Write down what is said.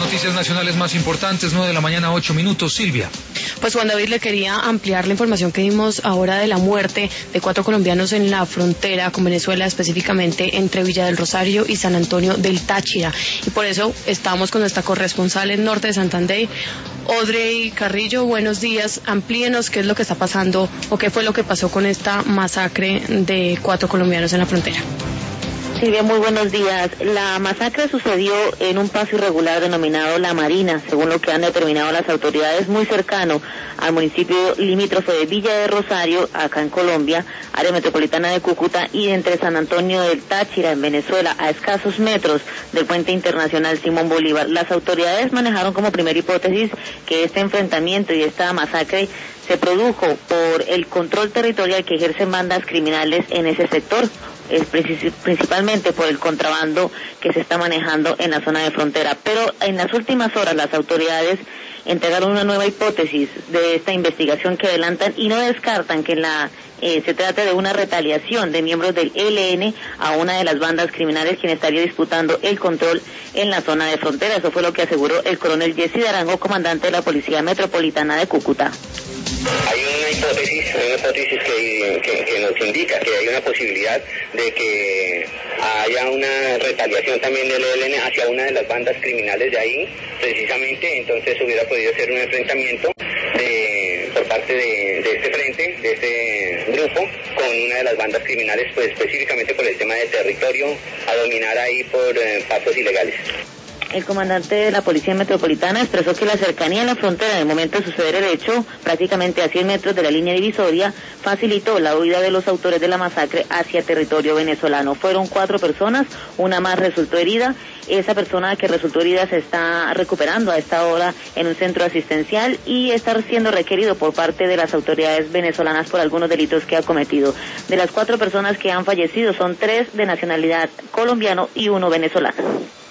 Noticias nacionales más importantes, 9 de la mañana, 8 minutos. Silvia. Pues Juan David, le quería ampliar la información que dimos ahora de la muerte de 4 colombianos en la frontera con Venezuela, específicamente entre Villa del Rosario y San Antonio del Táchira. Y por eso estamos con nuestra corresponsal en Norte de Santander, Audrey Carrillo. Buenos días, amplíenos qué es lo que está pasando o qué fue lo que pasó con esta masacre de 4 colombianos en la frontera. Silvia, muy buenos días. La masacre sucedió en un paso irregular denominado La Marina, según lo que han determinado las autoridades, muy cercano al municipio limítrofe de Villa de Rosario, acá en Colombia, área metropolitana de Cúcuta, y entre San Antonio del Táchira, en Venezuela, a escasos metros del puente internacional Simón Bolívar. Las autoridades manejaron como primera hipótesis que este enfrentamiento y esta masacre se produjo por el control territorial que ejercen bandas criminales en ese sector, principalmente por el contrabando que se está manejando en la zona de frontera. Pero en las últimas horas las autoridades entregaron una nueva hipótesis de esta investigación que adelantan y no descartan que se trate de una retaliación de miembros del ELN a una de las bandas criminales quien estaría disputando el control en la zona de frontera. Eso fue lo que aseguró el coronel Jesse Darango, comandante de la Policía Metropolitana de Cúcuta. Hay una hipótesis que nos indica que hay una posibilidad de que haya una retaliación también del ELN hacia una de las bandas criminales de ahí, precisamente. Entonces hubiera podido ser un enfrentamiento por parte de este frente, de este grupo, con una de las bandas criminales, pues específicamente por el tema del territorio a dominar ahí por pasos ilegales. El comandante de la Policía Metropolitana expresó que la cercanía a la frontera en el momento de suceder el hecho, prácticamente a 100 metros de la línea divisoria, facilitó la huida de los autores de la masacre hacia territorio venezolano. Fueron 4 personas, una más resultó herida. Esa persona que resultó herida se está recuperando a esta hora en un centro asistencial y está siendo requerido por parte de las autoridades venezolanas por algunos delitos que ha cometido. De las 4 personas que han fallecido, son 3 de nacionalidad colombiano y 1 venezolano.